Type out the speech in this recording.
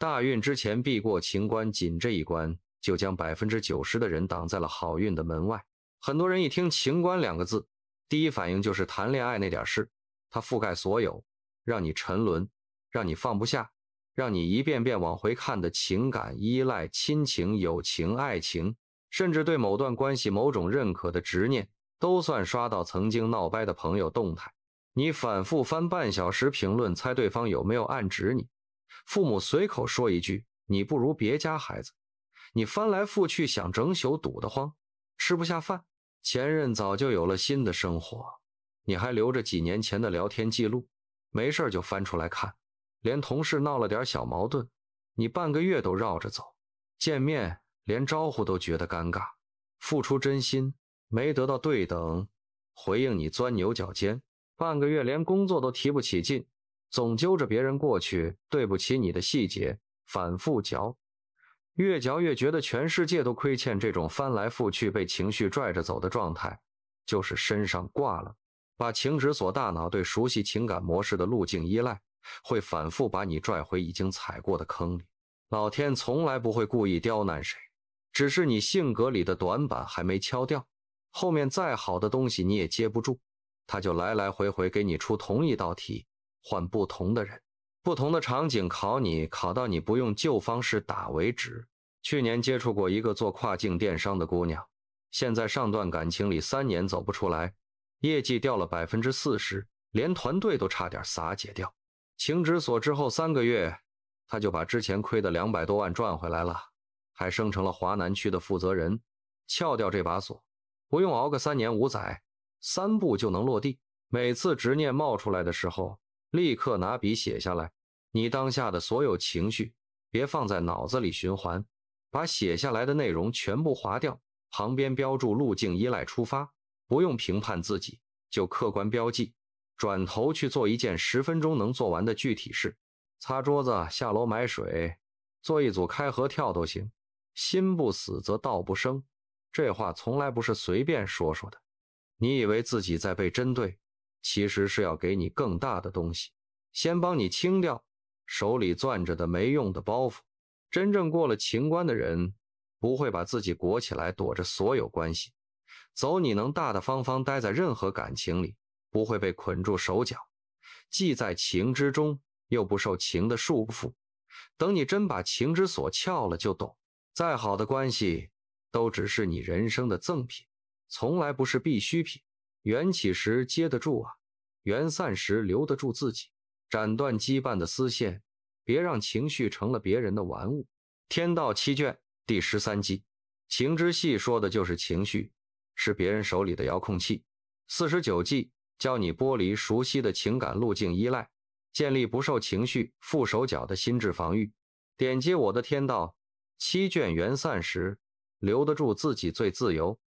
大运之前必过情关，仅这一关就将90%的人挡在了好运的门外。很多人一听情关2个字，第一反应就是谈恋爱那点事，它覆盖所有，让你沉沦，让你放不下，让你一遍遍往回看的情感、依赖、亲情、友情、爱情，甚至对某段关系某种认可的执念，都算刷到曾经闹掰的朋友动态。你反复翻半小时评论，猜对方有没有暗指你。父母随口说一句你不如别家孩子，你翻来覆去想整宿堵得慌，吃不下饭。前任早就有了新的生活，你还留着几年前的聊天记录，没事就翻出来看。连同事闹了点小矛盾，你半个月都绕着走，见面连招呼都觉得尴尬。付出真心没得到对等回应，你钻牛角尖，半个月连工作都提不起劲，总揪着别人过去对不起你的细节反复嚼，越嚼越觉得全世界都亏欠这种翻来覆去被情绪拽着走的状态，就是身上挂了。把情指锁大脑对熟悉情感模式的路径依赖，会反复把你拽回已经踩过的坑里。老天从来不会故意刁难谁，只是你性格里的短板还没敲掉，后面再好的东西你也接不住，他就来来回回给你出同一道题，换不同的人，不同的场景考你，考到你不用旧方式打为止。去年接触过一个做跨境电商的姑娘，现在上段感情里3年走不出来，业绩掉了 40%， 连团队都差点撒解掉。情指锁之后3个月，她就把之前亏的200多万赚回来了，还升成了华南区的负责人。撬掉这把锁，不用熬个3年5载，3步就能落地。每次执念冒出来的时候，立刻拿笔写下来，你当下的所有情绪别放在脑子里循环，把写下来的内容全部划掉，旁边标注路径依赖出发，不用评判自己，就客观标记，转头去做一件10分钟能做完的具体事。擦桌子、下楼买水，做一组开合跳都行。心不死则道不生，这话从来不是随便说说的。你以为自己在被针对，其实是要给你更大的东西，先帮你清掉手里攥着的没用的包袱。真正过了情关的人，不会把自己裹起来躲着所有关系，走你能大大方方待在任何感情里，不会被捆住手脚，既在情之中，又不受情的束缚。等你真把情之锁撬了就懂，再好的关系都只是你人生的赠品，从来不是必需品。缘起时接得住啊，缘散时留得住自己。斩断羁绊的丝线，别让情绪成了别人的玩物。天道7卷第13集，情之戏说的就是情绪，是别人手里的遥控器。49计教你剥离熟悉的情感路径依赖，建立不受情绪缚手脚的心智防御。点击我的天道7卷缘散时，留得住自己最自由。